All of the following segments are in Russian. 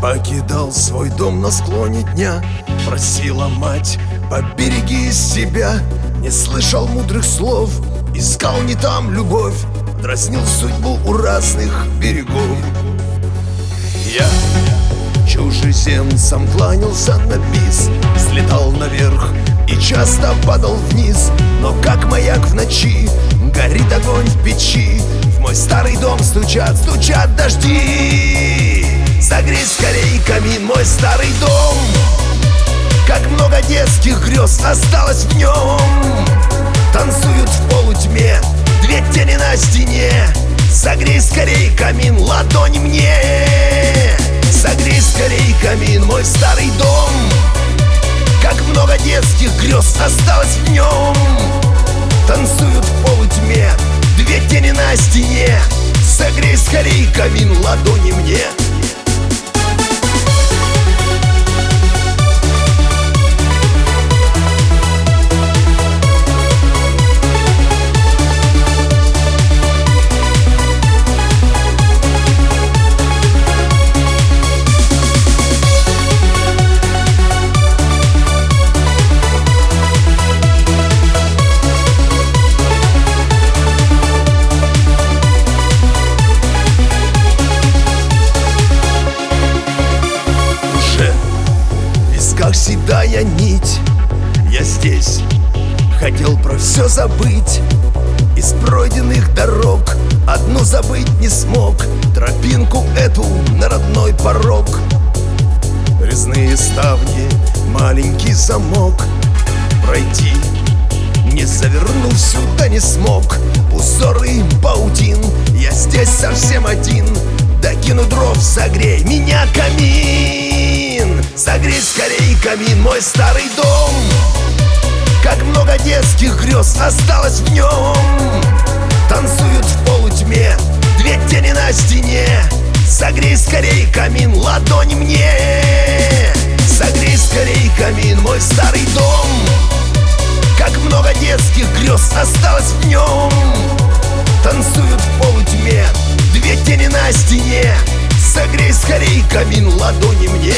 Покидал свой дом на склоне дня. Просила мать, побереги себя. Не слышал мудрых слов, искал не там любовь. Дразнил судьбу у разных берегов. Я чужеземцам кланялся на бис, взлетал наверх и часто падал вниз. Но как маяк в ночи горит огонь в печи. В мой старый дом стучат, стучат дожди. Согрей скорей камин, мой старый дом. Как много детских грез осталось в нем. Танцуют в полутьме две тени на стене. Согрей скорей камин, ладонь мне. Согрей скорей камин, мой старый дом. Как много детских грез осталось в нем. Танцуют в полутьме две тени на стене. Согрей скорей камин, ладони мне. Как седая нить, я здесь хотел про все забыть. Из пройденных дорог одну забыть не смог. Тропинку эту на родной порог. Резные ставни, маленький замок. Пройти, не завернув сюда, не смог. Узоры паутин, я здесь совсем один. Докину дров, согрей меня камин. Согрей скорей камин, мой старый дом. Как много детских грез осталось в нем. Танцуют в полутьме две тени на стене. Согрей скорей камин, ладонь мне. Согрей скорей камин, мой старый дом. Как много детских грез осталось в нем. Танцуют в полутьме две тени на стене. Согрей скорей камин, ладони мне.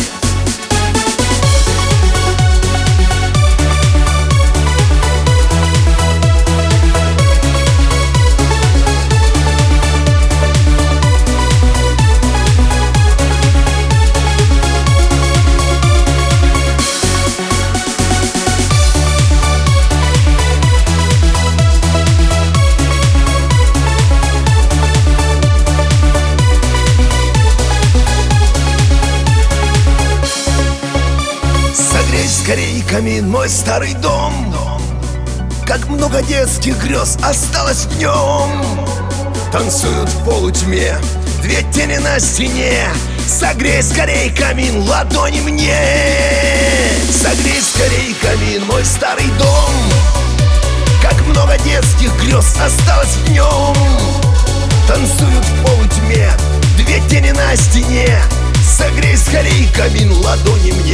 Скорей камин, мой старый дом. Как много детских грез осталось в нем. Танцуют в полутьме две тени на стене. Согрей скорей камин, ладони мне. Согрей скорей камин, мой старый дом. Как много детских грез осталось в нем. Танцуют в полутьме две тени на стене. Согрей скорей камин, ладони мне.